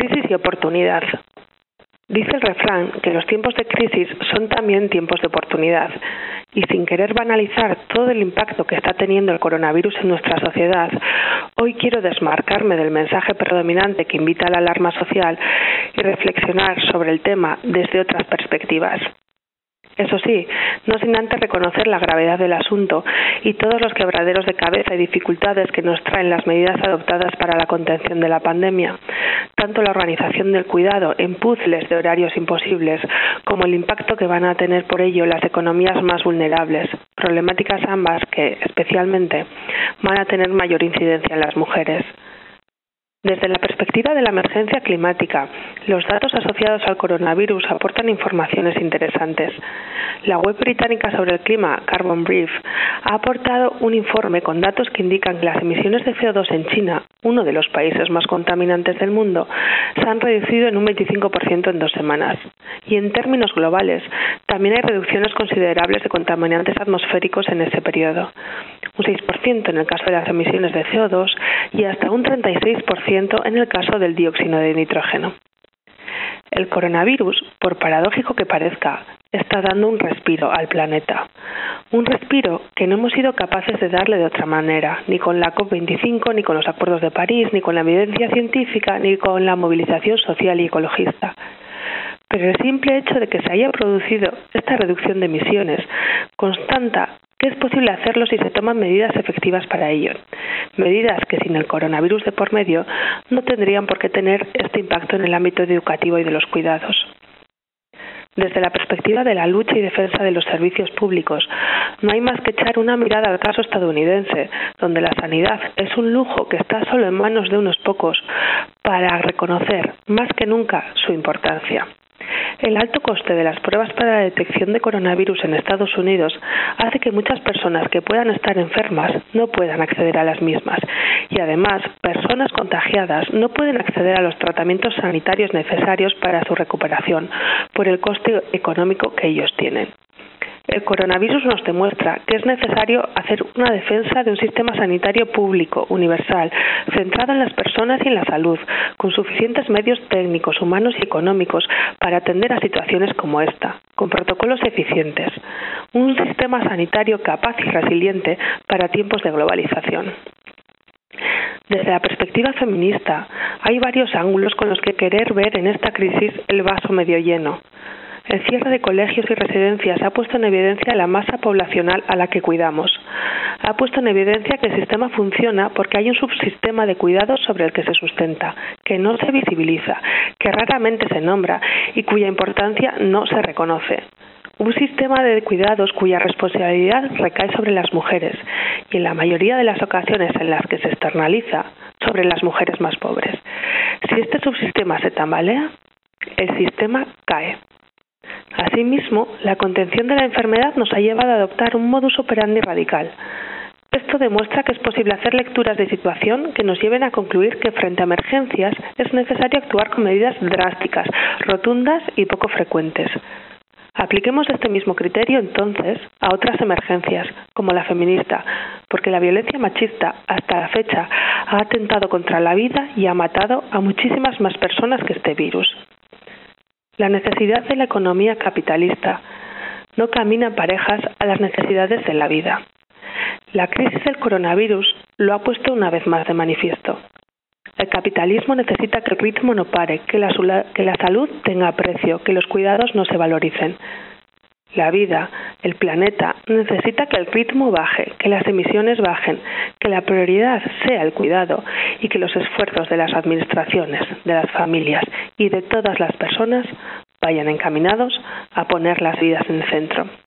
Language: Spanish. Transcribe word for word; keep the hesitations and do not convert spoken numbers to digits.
Crisis y oportunidad. Dice el refrán que los tiempos de crisis son también tiempos de oportunidad, y sin querer banalizar todo el impacto que está teniendo el coronavirus en nuestra sociedad, hoy quiero desmarcarme del mensaje predominante que invita a la alarma social y reflexionar sobre el tema desde otras perspectivas. Eso sí, no sin antes reconocer la gravedad del asunto y todos los quebraderos de cabeza y dificultades que nos traen las medidas adoptadas para la contención de la pandemia, tanto la organización del cuidado en puzles de horarios imposibles, como el impacto que van a tener por ello las economías más vulnerables, problemáticas ambas que, especialmente, van a tener mayor incidencia en las mujeres. Desde la perspectiva de la emergencia climática, los datos asociados al coronavirus aportan informaciones interesantes. La web británica sobre el clima, Carbon Brief, ha aportado un informe con datos que indican que las emisiones de C O dos en China, uno de los países más contaminantes del mundo, se han reducido en un veinticinco por ciento en dos semanas. Y en términos globales, también hay reducciones considerables de contaminantes atmosféricos en ese periodo. Un seis por ciento en el caso de las emisiones de C O dos y hasta un treinta y seis por ciento en el caso del dióxido de nitrógeno. El coronavirus, por paradójico que parezca, está dando un respiro al planeta. Un respiro que no hemos sido capaces de darle de otra manera, ni con la COP veinticinco, ni con los acuerdos de París, ni con la evidencia científica, ni con la movilización social y ecologista. Pero el simple hecho de que se haya producido esta reducción de emisiones constata que es posible hacerlo si se toman medidas efectivas para ello. Medidas que sin el coronavirus de por medio no tendrían por qué tener este impacto en el ámbito educativo y de los cuidados. Desde la perspectiva de la lucha y defensa de los servicios públicos, no hay más que echar una mirada al caso estadounidense, donde la sanidad es un lujo que está solo en manos de unos pocos, para reconocer más que nunca su importancia. El alto coste de las pruebas para la detección de coronavirus en Estados Unidos hace que muchas personas que puedan estar enfermas no puedan acceder a las mismas y además personas contagiadas no pueden acceder a los tratamientos sanitarios necesarios para su recuperación por el coste económico que ellos tienen. El coronavirus nos demuestra que es necesario hacer una defensa de un sistema sanitario público, universal, centrado en las personas y en la salud, con suficientes medios técnicos, humanos y económicos para atender a situaciones como esta, con protocolos eficientes. Un sistema sanitario capaz y resiliente para tiempos de globalización. Desde la perspectiva feminista, hay varios ángulos con los que querer ver en esta crisis el vaso medio lleno. El cierre de colegios y residencias ha puesto en evidencia la masa poblacional a la que cuidamos. Ha puesto en evidencia que el sistema funciona porque hay un subsistema de cuidados sobre el que se sustenta, que no se visibiliza, que raramente se nombra y cuya importancia no se reconoce. Un sistema de cuidados cuya responsabilidad recae sobre las mujeres y en la mayoría de las ocasiones en las que se externaliza sobre las mujeres más pobres. Si este subsistema se tambalea, el sistema cae. Asimismo, la contención de la enfermedad nos ha llevado a adoptar un modus operandi radical. Esto demuestra que es posible hacer lecturas de situación que nos lleven a concluir que frente a emergencias es necesario actuar con medidas drásticas, rotundas y poco frecuentes. Apliquemos este mismo criterio, entonces, a otras emergencias, como la feminista, porque la violencia machista, hasta la fecha, ha atentado contra la vida y ha matado a muchísimas más personas que este virus. La necesidad de la economía capitalista no camina parejas a las necesidades de la vida. La crisis del coronavirus lo ha puesto una vez más de manifiesto. El capitalismo necesita que el ritmo no pare, que la, que la salud tenga precio, que los cuidados no se valoricen. La vida, el planeta, necesita que el ritmo baje, que las emisiones bajen, que la prioridad sea el cuidado y que los esfuerzos de las administraciones, de las familias y de todas las personas vayan encaminados a poner las vidas en el centro.